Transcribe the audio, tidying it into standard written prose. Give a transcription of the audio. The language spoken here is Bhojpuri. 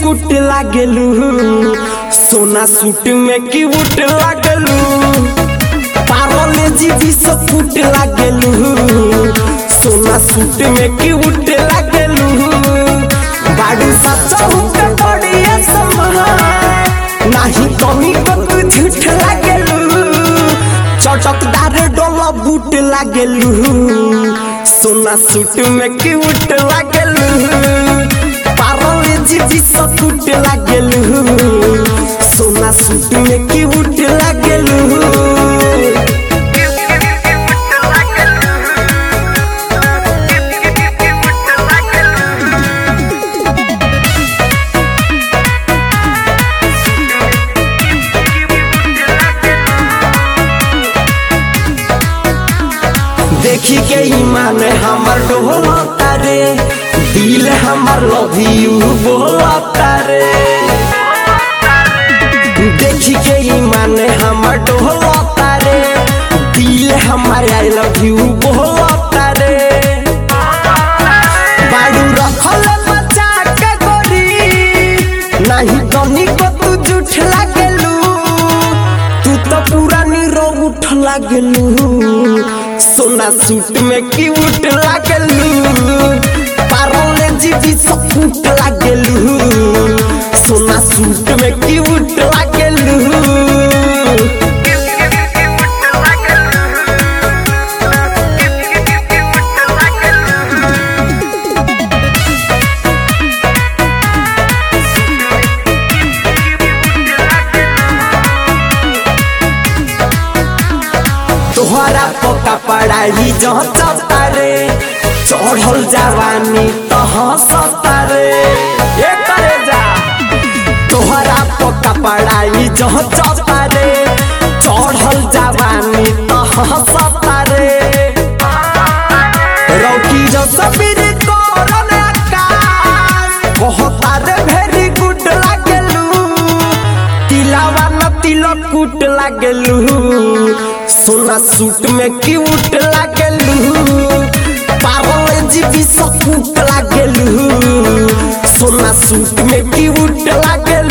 बिस्कुट लागेलू, सोना सूट में क्यूट लागेलू। पार्ले जी बिस्कुट लागेलू, सोना सूट में क्यूट लागेलू। बाडू सच्चा हुक्का बढ़िया समा नहीं कमी को झूठ लागेलू। चटकदार डोला बूट लागेलू, सोना सूट में क्यूट लागेलू। पार्ले जी बिस्कुट लागेलू, सोना सूट में क्यूट लागेलू। देखी के ईमान हमर डोलता रे, दिल हमर लव यू बोलता रे। देखी के ईमान हमर डोलता रे, दिल हमर आई लव यू बोलता रे। बाडू रखल बचा के गोरी, नहीं कनी को तू झूठ लागेलू। तू तो पूरा नीरो उठ लागेलू, सोना सूट में क्यूट लागेलू। पार्ले जी बिस्कुट लागेलू, सोना सूट में क्यूट लागेलू। तोहरा पका पढ़ाई जहता रे, चढ़ल जवानी तो हंसता रे। ये करे जा तोहरा पका पढ़ाई जहता रे, चढ़ल जवानी तो हंसता रे। रौकी जो सबीर करन आकाश कहता रे वेरी गुड लागेलू। तिलावा न तिलक कूट लागेलू, सोना सूट में क्यूट लागेलू। पार्ले जी बिस्कुट लागेलू, सोना सूट में क्यूट लागेलू।